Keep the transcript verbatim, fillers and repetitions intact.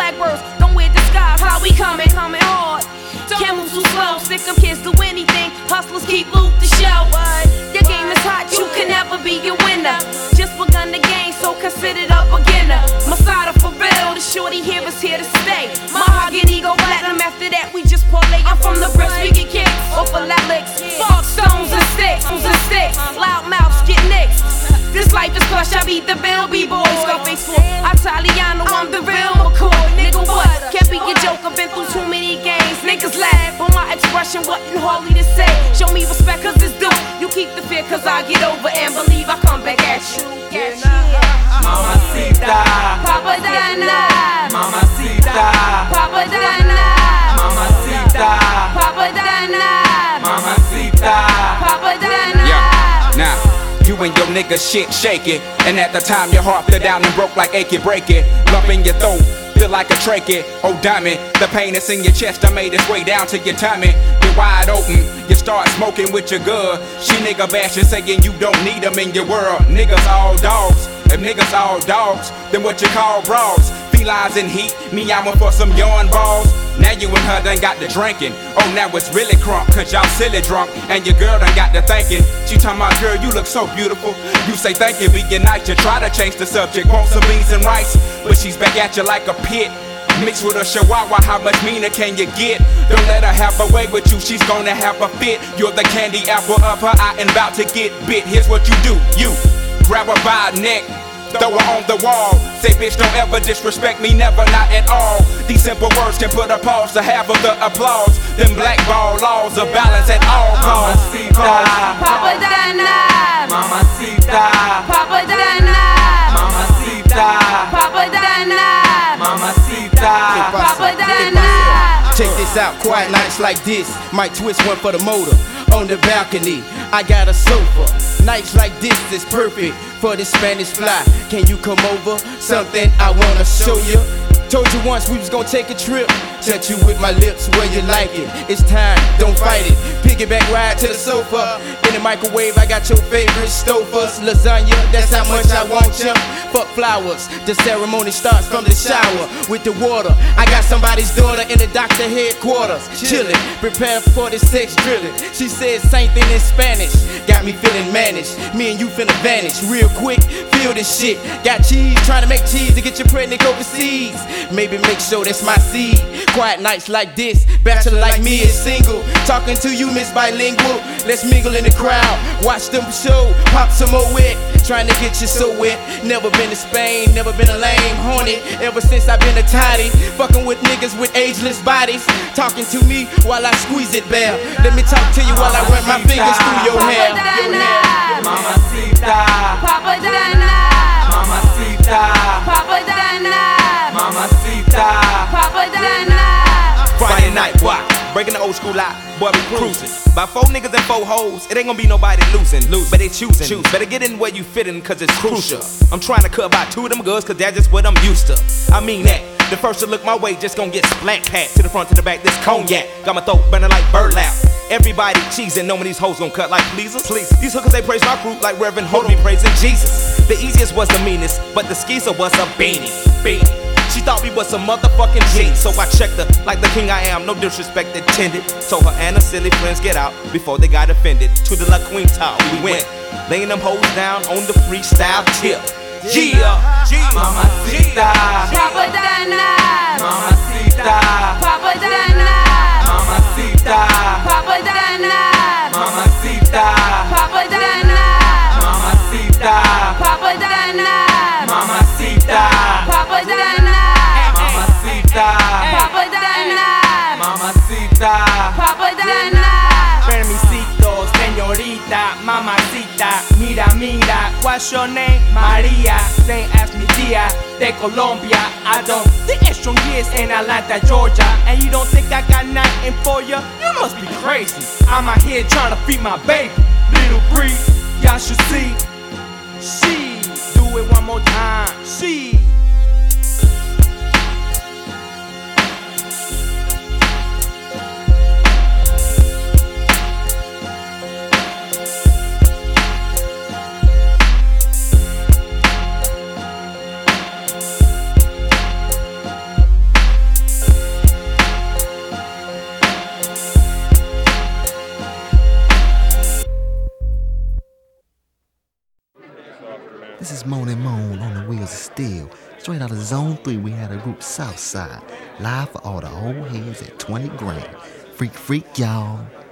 blackbirds, don't wear disguise. How we coming, coming hard. Camels who slow, sick of kids do anything. Hustlers keep loot to show. Your game is hot, you can never be a winner. Just begun the game, so considered a beginner. Masada for real, the shorty here is here to stay. Mahogany go platinum, after that we just parlay. I'm from the bricks, we get kicked off of licks. Fog stones and sticks, stones and sticks. Loud mouths get nixed. This life is plush, I beat the bill, B-boy. Scarface for Italiano, I'm the real McCoy. Nigga, what? Can't be your joke, I've been through too many games. Niggas laugh, but my expression wasn't hardly to say. Show me respect, cause it's due. You keep the fear, cause I get over and believe I come back at you. Mamacita, Papadana, Mamacita, Papadana, Mamacita, Papadana, Mamacita, Papadana. Yeah, now you and your nigga shit shaking, and at the time your heart fell down and broke like achy break it. Lump in your throat, feel like a trachea. Oh diamond, the pain that's in your chest, I made its way down to your tummy. You're wide open, you start smoking with your good. She nigga bashing, saying you don't need them in your world. Niggas all dogs, if niggas all dogs, then what you call bras? Felines in heat, me I'm for some yarn balls. Now you and her done got to drinking. Oh, now it's really crunk, cause y'all silly drunk. And your girl done got to thinking. She talking about, girl, you look so beautiful. You say thank you, be your night. You try to change the subject, want some beans and rice, but she's back at you like a pit. Mixed with a chihuahua, how much meaner can you get? Don't let her have her way with you, she's gonna have a fit. You're the candy apple of her eye and about to get bit. Here's what you do, you grab her by her neck, throw her on the wall. Say, bitch, don't ever disrespect me, never, not at all. These simple words can put a pause to half of the applause. Them blackball laws of balance at all costs. Mamacita, Papadana, Mamacita, Papadana, Mamacita, Papadana, Mamacita, Papadana. Check this out, quiet nights like this. Might twist one for the motor. On the balcony, I got a sofa. Nights like this is perfect for the Spanish fly. Can you come over? Something I wanna show you. Told you once we was gonna take a trip. Touch you with my lips where you like it. It's time, don't fight it. Piggyback ride to the sofa. In the microwave, I got your favorite stofers. Lasagna, that's how much I want you. Fuck flowers, the ceremony starts from the shower. With the water, I got somebody's daughter in the doctor headquarters. Chillin', prepare for the sex drilling. She said same thing in Spanish. Got me feeling managed. Me and you finna vanish real quick. Feel this shit. Got cheese, trying to make cheese to get you pregnant overseas. Maybe make sure that's my seed. Quiet nights like this, bachelor like me is single. Talking to you, Miss Bilingual. Let's mingle in the crowd, watch them show, pop some more wet. Trying to get you so wet. Never been to Spain, never been a lame horny. Ever since I've been a toddy, fucking with niggas with ageless bodies. Talking to me while I squeeze it bare. Let me talk to you while I run my fingers through your hair. Mamacita, Papadana, Mamacita, Papadana, Mamacita, Papadana. Friday night, what? Breaking the old school out, boy, we cruising. By four niggas and four hoes, it ain't gonna be nobody losing. Lose, but they choosing. Choose. Better get in where you fit in, cause it's crucial. I'm trying to cut by two of them girls, cause that's just what I'm used to. I mean that. The first to look my way just gonna get splat cat. To the front, to the back, this cognac. Got my throat burning like burlap. Everybody cheesing, knowing these hoes gon' cut like pleasers. Please. These hookers, they praise my group like Reverend Hold me praising Jesus. The easiest was the meanest, but the skeezer was a beanie. Beanie. She thought we was some motherfucking G, so I checked her like the king I am, no disrespect intended. Told her and her silly friends get out before they got offended. To the La Queen Tower we went, laying them hoes down on the freestyle tip. Yeah, Mamacita, Papadana, Mamacita, Papadana, Mamacita, Papadana, Mamacita, Papadana, Mamacita, Papadana, Mamacita, Papadana, Mamacita, Papadana, Mamacita, Papadana. Permisito, señorita, mamacita, mira, mira, what's your name? Maria, same as mi tía, de Colombia. I don't think it's strong years in Atlanta, Georgia. And you don't think I got nothing for you? You must be crazy. I'm out here trying to feed my baby. Little Bree, y'all should see. She, do it one more time. She. This is Moan and Moan on the Wheels of Steel. Straight out of Zone three, we had a group Southside. Live for all the old heads at twenty grand. Freak, freak, y'all.